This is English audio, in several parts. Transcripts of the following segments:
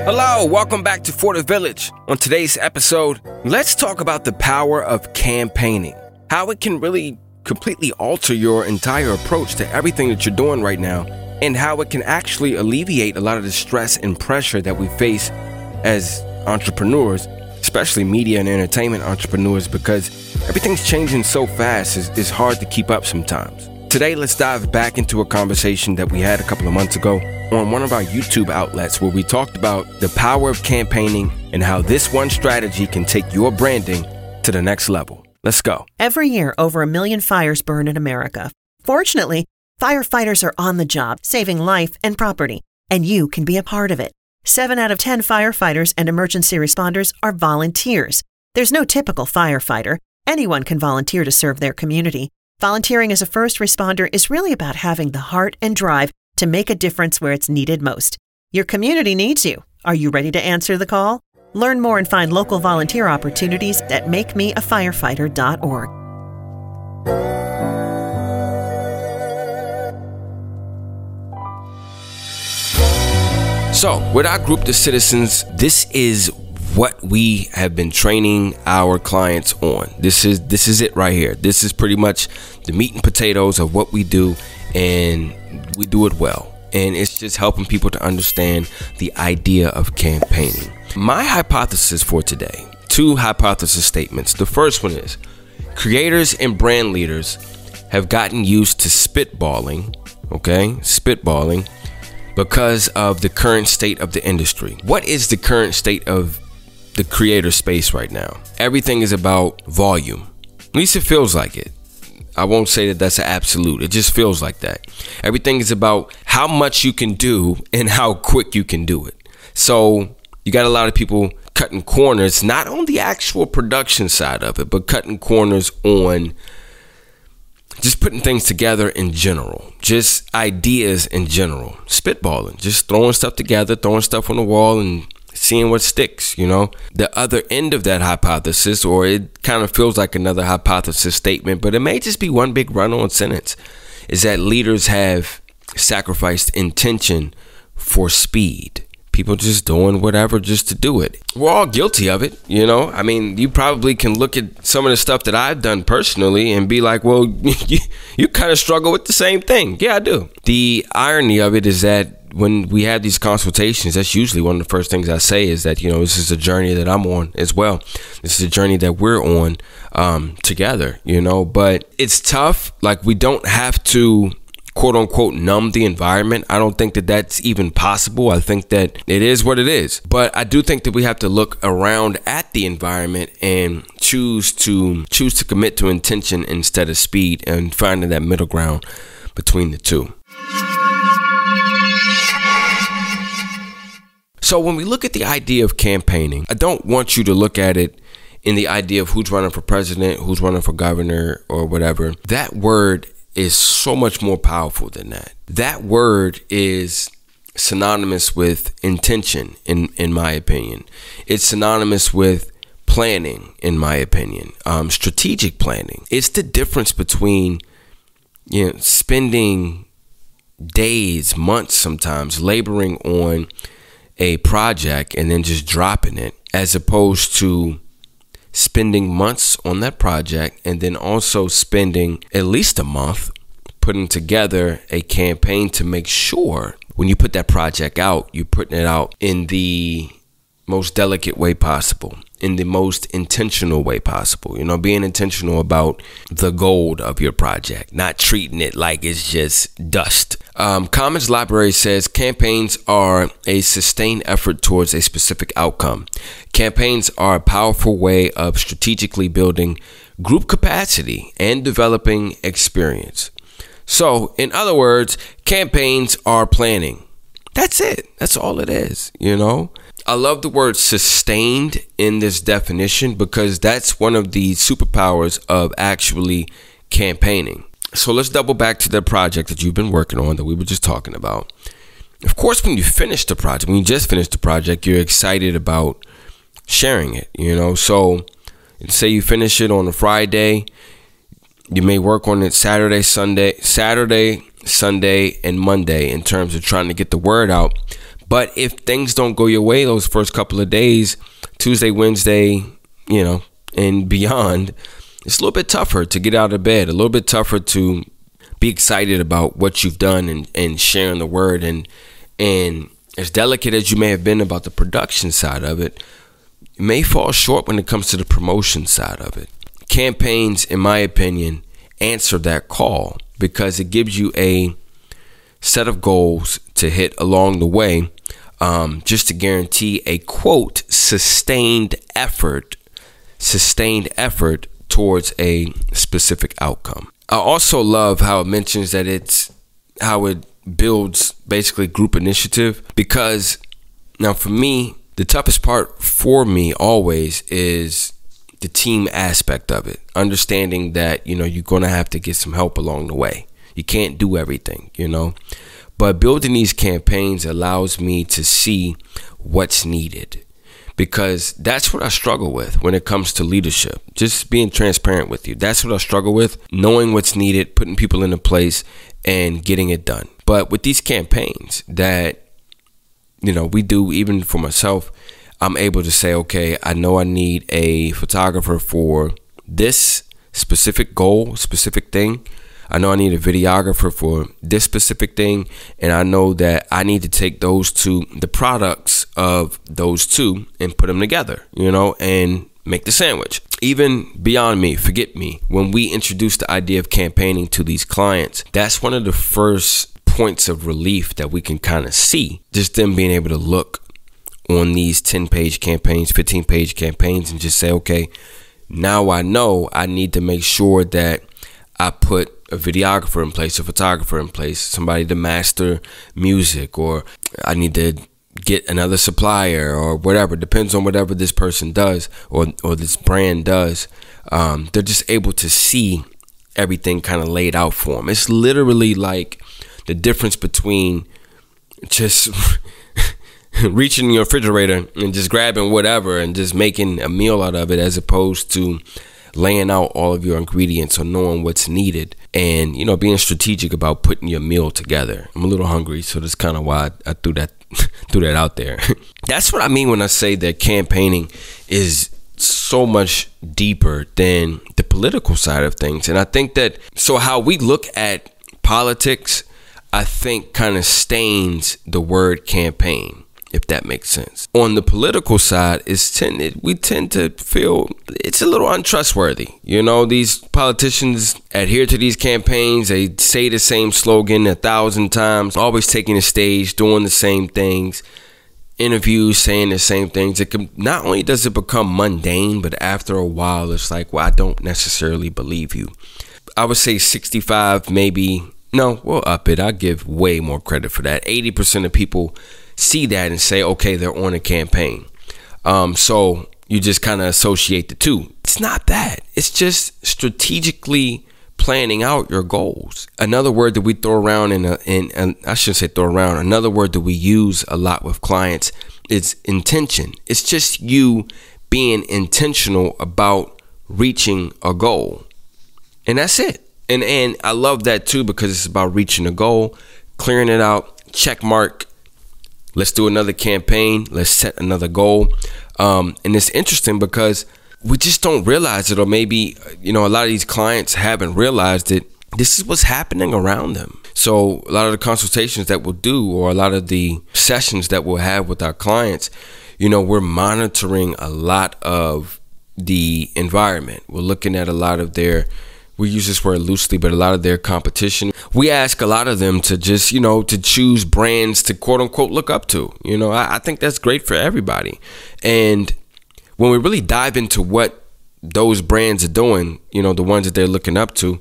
Hello, welcome back to For the Village. On today's episode, let's talk about the power of campaigning, how it can really completely alter your entire approach to everything that you're doing right now, and how it can actually alleviate a lot of the stress and pressure that we face as entrepreneurs, especially media and entertainment entrepreneurs, because everything's changing so fast, it's hard to keep up sometimes. Today, let's dive back into a conversation that we had a couple of months ago on one of our YouTube outlets where we talked about the power of campaigning and how this one strategy can take your branding to the next level. Let's go. Every year, over 1 million fires burn in America. Fortunately, firefighters are on the job, saving life and property, and you can be a part of it. 7 out of 10 firefighters and emergency responders are volunteers. There's no typical firefighter. Anyone can volunteer to serve their community. Volunteering as a first responder is really about having the heart and drive to make a difference where it's needed most. Your community needs you. Are you ready to answer the call? Learn more and find local volunteer opportunities at makemeafirefighter.org. So, with our group, the citizens, this is what we have been training our clients on. This is it right here. This is pretty much the meat and potatoes of what we do, and we do it well. And it's just helping people to understand the idea of campaigning. My hypothesis for today, 2 hypothesis statements. The first one is creators and brand leaders have gotten used to spitballing, because of the current state of the industry. What is the current state of the creator space right now? Everything is about volume. At least it feels like it. I won't say that that's an absolute. It just feels like that. Everything is about how much you can do and how quick you can do it. So you got a lot of people cutting corners, not on the actual production side of it, but cutting corners on just putting things together in general, just ideas in general, spitballing, just throwing stuff together, throwing stuff on the wall and seeing what sticks, you know. The other end of that hypothesis, or it kind of feels like another hypothesis statement, but it may just be one big run-on sentence, is that leaders have sacrificed intention for speed. People just doing whatever just to do it. We're all guilty of it, you know. I mean, you probably can look at some of the stuff that I've done personally and be like, well, you kind of struggle with the same thing. Yeah, I do. The irony of it is that when we have these consultations, that's usually one of the first things I say is that, you know, this is a journey that I'm on as well. This is a journey that we're on together, you know, but it's tough. Like, we don't have to quote unquote numb the environment. I don't think that that's even possible. I think that it is what it is. But I do think that we have to look around at the environment and choose to commit to intention instead of speed, and finding that middle ground between the two. So when we look at the idea of campaigning, I don't want you to look at it in the idea of who's running for president, who's running for governor or whatever. That word is so much more powerful than that. That word is synonymous with intention, in my opinion. It's synonymous with planning, in my opinion. Strategic planning. It's the difference between, you know, spending days, months sometimes, laboring on a project and then just dropping it, as opposed to spending months on that project and then also spending at least a month putting together a campaign to make sure when you put that project out, you're putting it out in the most delicate way possible, in the most intentional way possible. You know, being intentional about the gold of your project, not treating it like it's just dust. Commons Library says campaigns are a sustained effort towards a specific outcome. Campaigns are a powerful way of strategically building group capacity and developing experience. So, in other words, campaigns are planning. That's it. That's all it is, you know. I love the word sustained in this definition because that's one of the superpowers of actually campaigning. So let's double back to the project that you've been working on that we were just talking about. Of course, when you finish the project, when you just finished the project, you're excited about sharing it, you know. So say you finish it on a Friday, you may work on it Saturday, Sunday, and Monday in terms of trying to get the word out. But if things don't go your way those first couple of days, Tuesday, Wednesday, and beyond, it's a little bit tougher to get out of bed, a little bit tougher to be excited about what you've done and sharing the word. And as delicate as you may have been about the production side of it, you may fall short when it comes to the promotion side of it. Campaigns, in my opinion, answer that call because it gives you a set of goals to hit along the way, just to guarantee a quote sustained effort towards a specific outcome. I also love how it mentions that it's how it builds basically group initiative, because now for me, the toughest part for me always is the team aspect of it. Understanding that, you're going to have to get some help along the way. You can't do everything, But building these campaigns allows me to see what's needed, because that's what I struggle with when it comes to leadership. Just being transparent with you. That's what I struggle with, knowing what's needed, putting people into place and getting it done. But with these campaigns that, we do, even for myself, I'm able to say, okay, I know I need a photographer for this specific goal, specific thing. I know I need a videographer for this specific thing. And I know that I need to take those two, the products of those two, and put them together, and make the sandwich. Even beyond me, forget me, when we introduce the idea of campaigning to these clients, that's one of the first points of relief that we can kind of see. Just them being able to look on these 10-page campaigns, 15-page campaigns, and just say, okay, now I know I need to make sure that I put a videographer in place, a photographer in place, somebody to master music, or I need to get another supplier or whatever. Depends on whatever this person does or this brand does. They're just able to see everything kind of laid out for them. It's literally like the difference between just reaching in your refrigerator and just grabbing whatever and just making a meal out of it, as opposed to laying out all of your ingredients or knowing what's needed and, being strategic about putting your meal together. I'm a little hungry, so that's kind of why I threw that out there. That's what I mean when I say that campaigning is so much deeper than the political side of things. And I think that, so how we look at politics, I think kind of stains the word campaign, if that makes sense. On the political side, we tend to feel it's a little untrustworthy. These politicians adhere to these campaigns. They say the same slogan 1,000 times, always taking the stage, doing the same things, interviews saying the same things. Not only does it become mundane, but after a while, it's like, well, I don't necessarily believe you. I would say 65, maybe. No, we'll up it. I give way more credit for that. 80% of people see that and say, okay, they're on a campaign. So you just kind of associate the two. It's not that. It's just strategically planning out your goals. Another word that we throw around I shouldn't say throw around. Another word that we use a lot with clients is intention. It's just you being intentional about reaching a goal. And that's it. And I love that too, because it's about reaching a goal, clearing it out, check mark. Let's do another campaign. Let's set another goal. And it's interesting because we just don't realize it, or maybe, a lot of these clients haven't realized it. This is what's happening around them. So a lot of the consultations that we'll do, or a lot of the sessions that we'll have with our clients, we're monitoring a lot of the environment. We're looking at a lot of we use this word loosely, but a lot of their competition. We ask a lot of them to just, to choose brands to quote unquote look up to. I think that's great for everybody. And when we really dive into what those brands are doing, the ones that they're looking up to,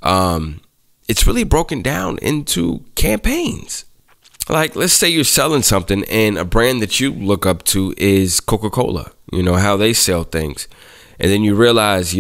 it's really broken down into campaigns. Like, let's say you're selling something and a brand that you look up to is Coca-Cola, how they sell things. And then you realize,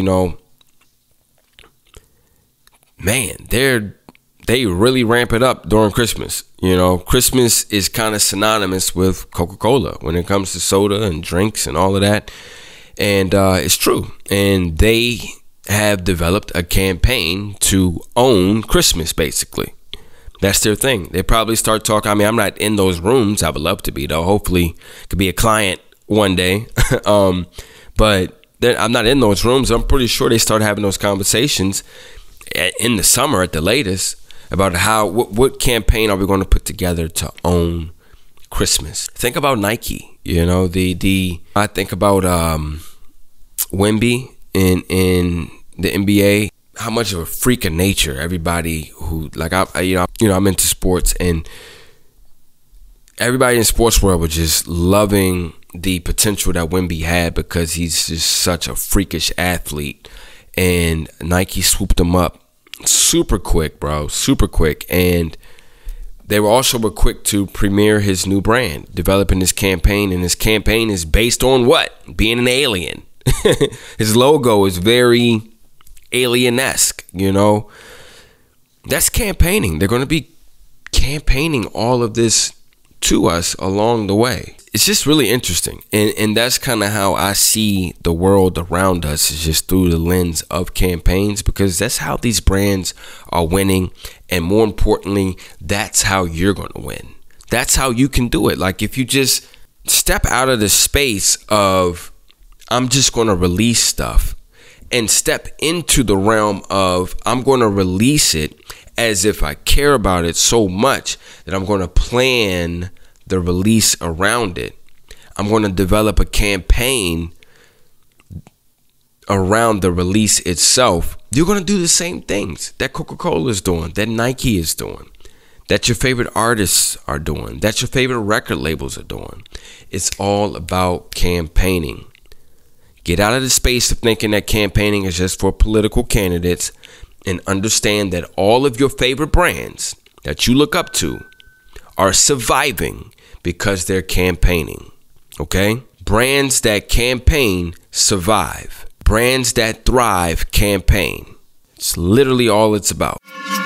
man, they really ramp it up during Christmas. Christmas is kind of synonymous with Coca-Cola when it comes to soda and drinks and all of that. And it's true. And they have developed a campaign to own Christmas, basically. That's their thing. They probably start talking. I mean, I'm not in those rooms. I would love to be, though. Hopefully, could be a client one day. But I'm not in those rooms. I'm pretty sure they start having those conversations in the summer at the latest about what campaign are we going to put together to own Christmas. Think about Nike. You know, I think about Wemby in the NBA. How much of a freak of nature everybody who I'm into sports, and everybody in the sports world was just loving the potential that Wemby had because he's just such a freakish athlete, and Nike swooped him up super quick, bro, super quick. And they were quick to premiere his new brand, developing this campaign, and his campaign is based on what? Being an alien. His logo is very alien-esque, you know. That's campaigning. They're going to be campaigning all of this to us along the way. It's just really interesting, and that's kind of how I see the world around us, is just through the lens of campaigns, because that's how these brands are winning, and more importantly, that's how you're going to win. That's how you can do it. Like, if you just step out of the space of I'm just going to release stuff, and step into the realm of I'm going to release it as if I care about it so much that I'm going to plan the release around it. I'm going to develop a campaign around the release itself. You're going to do the same things that Coca-Cola is doing, that Nike is doing, that your favorite artists are doing, that your favorite record labels are doing. It's all about campaigning. Get out of the space of thinking that campaigning is just for political candidates, and understand that all of your favorite brands that you look up to are surviving because they're campaigning. Okay? Brands that campaign survive. Brands that thrive campaign. It's literally all it's about.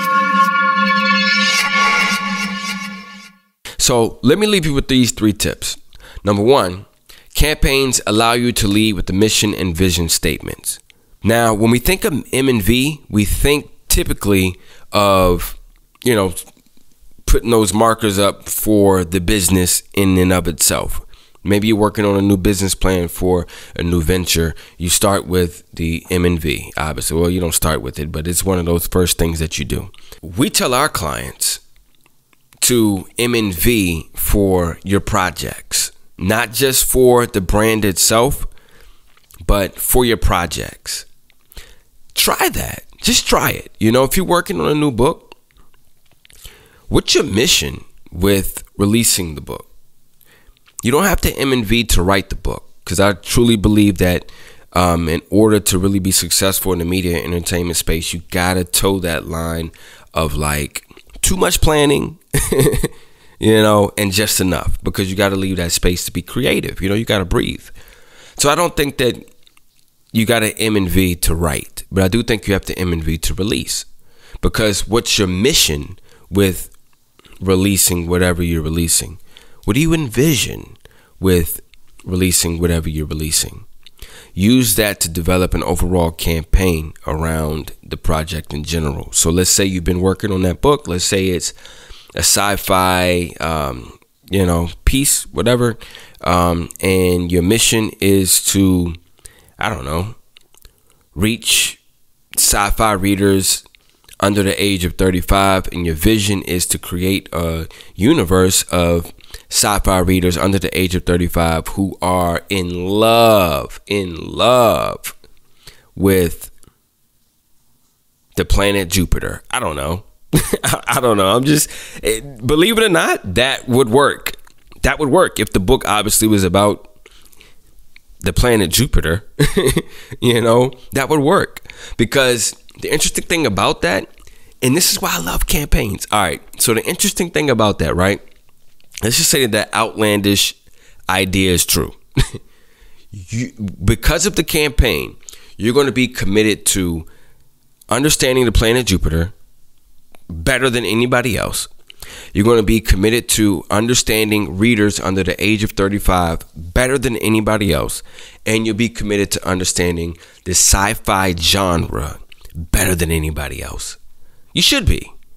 So let me leave you with these 3 tips. Number 1, campaigns allow you to lead with the mission and vision statements. Now, when we think of M&V, we think typically of, putting those markers up for the business in and of itself. Maybe you're working on a new business plan for a new venture. You start with the M&V, obviously. Well, you don't start with it, but it's one of those first things that you do. We tell our clients to M&V for your projects. Not just for the brand itself, but for your projects. Try that. Just try it. If you're working on a new book, what's your mission with releasing the book? You don't have to M&V to write the book, because I truly believe that in order to really be successful in the media and entertainment space, you got to toe that line of like too much planning, and just enough, because you got to leave that space to be creative. You got to breathe. So I don't think that you got to M&V to write, but I do think you have to M&V to release, because what's your mission with releasing whatever you're releasing? What do you envision with releasing whatever you're releasing? Use that to develop an overall campaign around the project in general. So let's say you've been working on that book. Let's say it's a sci-fi, piece, whatever. And your mission is to, reach sci-fi readers under the age of 35. And your vision is to create a universe of sci-fi readers under the age of 35 who are in love with the planet Jupiter. I don't know. I'm just, believe it or not, that would work. That would work if the book obviously was about the planet Jupiter. That would work, because the interesting thing about that, and this is why I love campaigns. All right. So the interesting thing about that, right? Let's just say that outlandish idea is true. Because of the campaign, you're going to be committed to understanding the planet Jupiter better than anybody else. You're going to be committed to understanding readers under the age of 35 better than anybody else. And you'll be committed to understanding the sci-fi genre better than anybody else. You should be.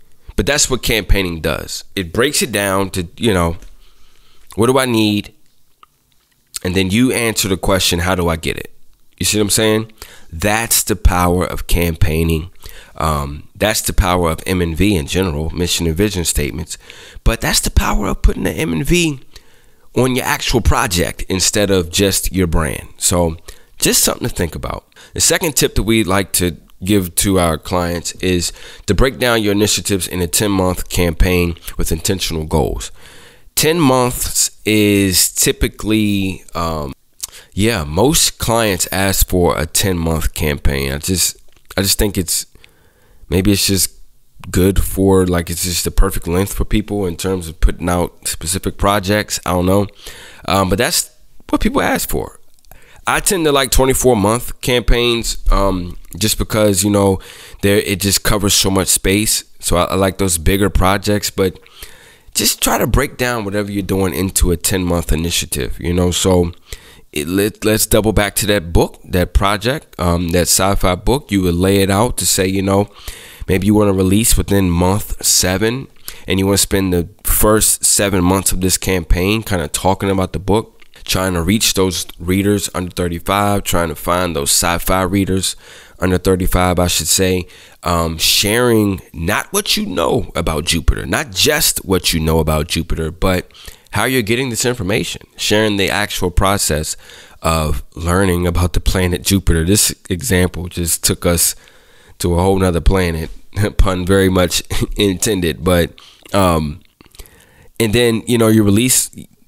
But that's what campaigning does. It breaks it down to, what do I need? And then you answer the question, how do I get it? You see what I'm saying? That's the power of campaigning. That's the power of M&V in general, mission and vision statements. But that's the power of putting the M&V on your actual project instead of just your brand. So just something to think about. The second tip that we like to give to our clients is to break down your initiatives in a 10-month campaign with intentional goals. 10 months is typically, most clients ask for a 10-month campaign. I just think it's just good for, it's just the perfect length for people in terms of putting out specific projects. I don't know. But that's what people ask for. I tend to like 24-month campaigns just because, it just covers so much space. So I like those bigger projects, but just try to break down whatever you're doing into a 10-month initiative, So let's double back to that book, that project, that sci-fi book. You would lay it out to say, maybe you want to release within month 7 and you want to spend the first 7 months of this campaign kind of talking about the book, trying to reach those readers under 35, trying to find those sci-fi readers under 35, I should say, sharing not what you know about Jupiter, not just what you know about Jupiter, but how you're getting this information, sharing the actual process of learning about the planet Jupiter. This example just took us to a whole nother planet, pun very much intended, but, and then, you release,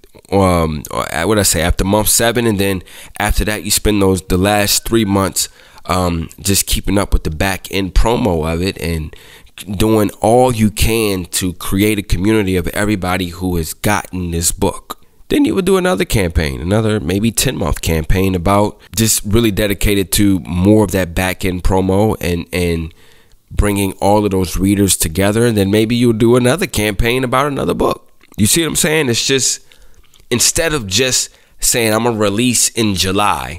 after month 7, and then after that you spend the last 3 months just keeping up with the back end promo of it and doing all you can to create a community of everybody who has gotten this book. Then you would do another campaign, another maybe 10-month campaign about just really dedicated to more of that back end promo and bringing all of those readers together. And then maybe you'll do another campaign about another book. You see what I'm saying? It's just, instead of just saying I'm gonna release in July,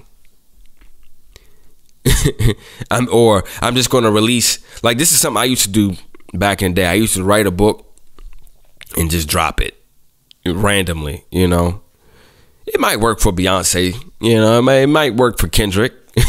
I'm just gonna release, this is something I used to do back in the day. I used to write a book and just drop it randomly. It might work for Beyonce, it might work for Kendrick.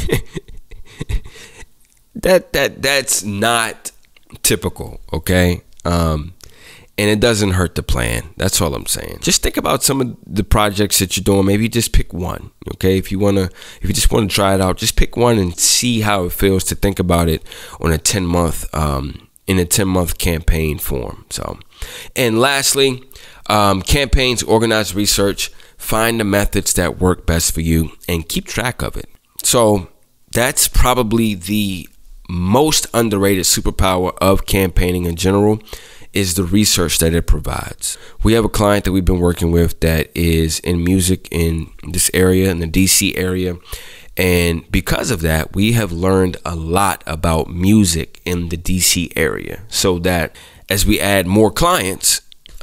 That's not typical, okay? And it doesn't hurt the plan. That's all I'm saying. Just think about some of the projects that you're doing. Maybe just pick one. Okay. If you just want to try it out, just pick one and see how it feels to think about it on a 10-month, in a 10-month campaign form. So, and lastly, campaigns, organize research, find the methods that work best for you and keep track of it. So that's probably the most underrated superpower of campaigning in general, is the research that it provides. We have a client that we've been working with that is in music in this area, in the DC area. And because of that, we have learned a lot about music in the DC area, so that as we add more clients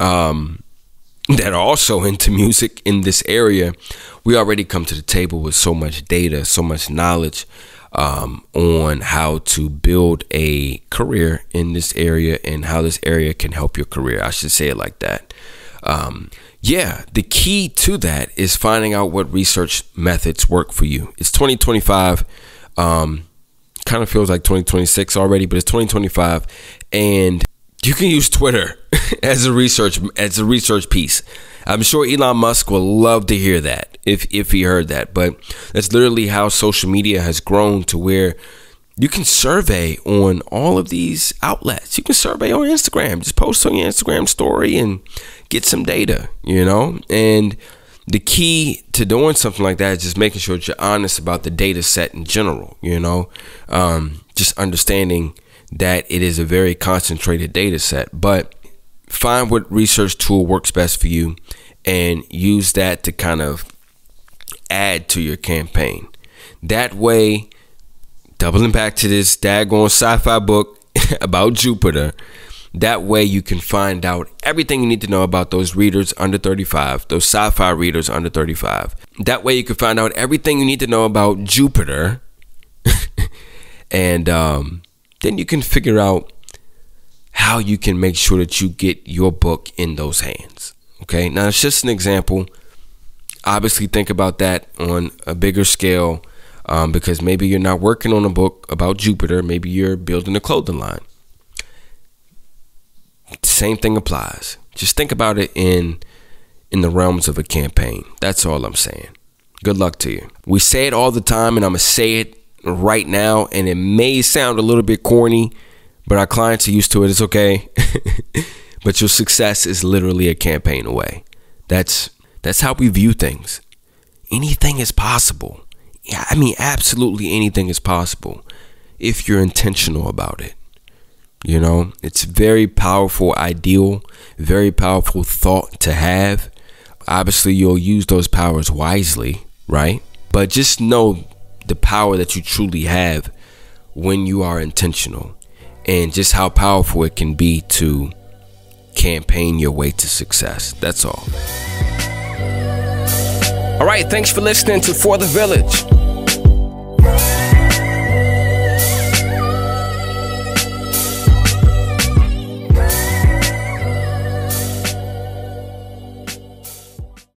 that are also into music in this area, we already come to the table with so much data, so much knowledge on how to build a career in this area and how this area can help your career. I should say it like that. The key to that is finding out what research methods work for you. It's 2025. Kind of feels like 2026 already, but it's 2025, and you can use Twitter as a research piece. I'm sure Elon Musk will love to hear that if he heard that, but that's literally how social media has grown, to where you can survey on all of these outlets. You can survey on Instagram, just post on your Instagram story and get some data, and the key to doing something like that is just making sure that you're honest about the data set in general, just understanding that it is a very concentrated data set, but find what research tool works best for you and use that to kind of add to your campaign. That way, doubling back to this daggone sci-fi book about Jupiter, that way you can find out everything you need to know about those readers under 35, those sci-fi readers under 35. That way you can find out everything you need to know about Jupiter. And then you can figure out how you can make sure that you get your book in those hands. Okay, now it's just an example. Obviously think about that on a bigger scale, because maybe you're not working on a book about Jupiter. Maybe you're building a clothing line. Same thing applies. Just think about it in the realms of a campaign. That's all I'm saying. Good luck to you. We say it all the time, and I'm going to say it right now, and it may sound a little bit corny, but our clients are used to it. It's okay. But your success is literally a campaign away. That's how we view things. Anything is possible. Yeah, I mean, absolutely anything is possible if you're intentional about it. You know, it's very powerful ideal, very powerful thought to have. Obviously, you'll use those powers wisely, right? But just know the power that you truly have when you are intentional, and just how powerful it can be to campaign your way to success. That's all. All right, thanks for listening to For the Village.